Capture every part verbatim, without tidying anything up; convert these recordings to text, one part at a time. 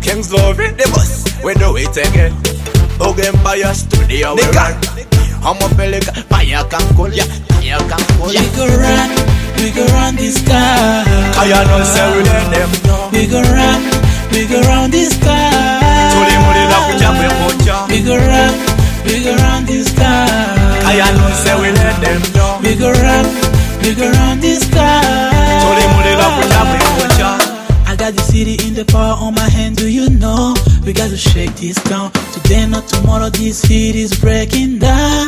Kings love it, the bus. We do it again. Bug Empire Studio, we run. I'm a pelican, fire can cool ya, fire can cool ya. We go run, we go run this sky. I know say we let them know. We go run, we go run this sky. Tuli muli la kuja kwe mocha. We go run, we go run this sky. I know say we let them know. We go run, we go run this sky. Tuli muli la kuja kwe mocha. I got the city in the power on my hand, do you know? We got to shake this down. Today, not tomorrow, this city's breaking down.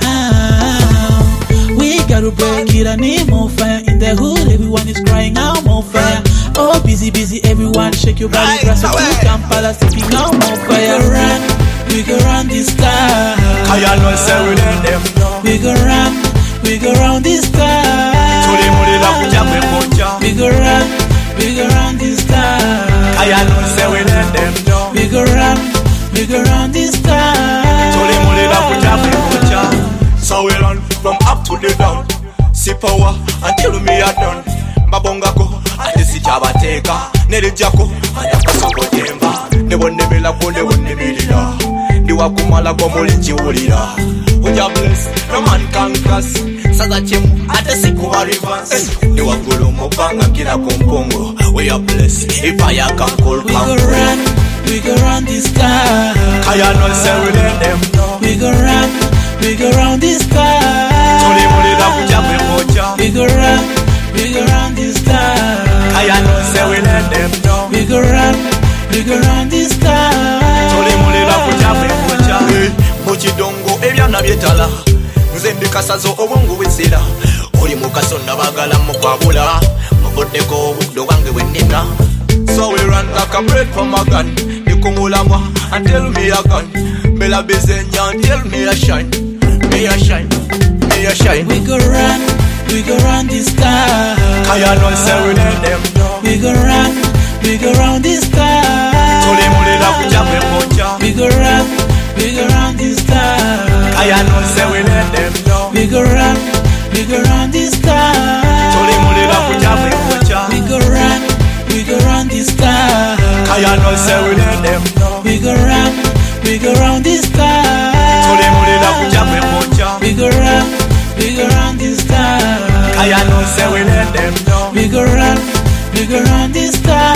We got to break it, I need more fire. In the hood, everyone is crying out more fire. Oh, busy, busy, everyone, shake your body. Grass up to Kampala, taking out more fire. We go run, we go run this sky. I know say we let them know. We go run, we go run this sky. Tuli muli la kuja kwe mocha. We go run, we go run this sky. I know say we let them know. We go run, we go run this sky. Tuli muli la kuja kwe mocha. So we run from up to the down. See power until me are done. Babongako ate sichabateka. Nerijako ayakasoko temba. Nebonne belako nebonne bilira. Ndiwakumala kwa mulinchi ulira. Uja bless, no man can curse. Saga chemu ate sikuwa reverse. Ndiwagulu mopanga kila kumpungo. We are blessed if I can call. We go run, we go run this sky. Kaya no say we let them know. We go run, we go run this sky. Tuli muli la kuja kwe mocha. We go run, we go run this sky. Kaya no say we let them know. We go run, we go run this sky. Tuli muli la kuja kwe mocha. Muchidongo ebyana byetala. Nze mbikasazo obwongo bwesera. Oli mukasonda bagala mukwabula. Muvuddeko obuddo bwange bwennina. So we run like a bread from a gun. Nikumulama until me a gun. Bella bezenya until me a shine. Me a shine, me a shine. We go run, we go run this sky. Kaya no say we let them know. We go run, we go run this sky. Tuli muli la kuja kwe mocha. We go run, we go run this sky. Kaya no say we let them know. We go run, we go run this sky. Tuli muli la kuja kwe mocha. We go run, we go run this sky. Kaya no say we let them know. We go run, we go run this sky. Tuli muli la kuja kwe mocha. We go run, we go run this sky. Kaya no say we let them know. We go run, we go run this sky.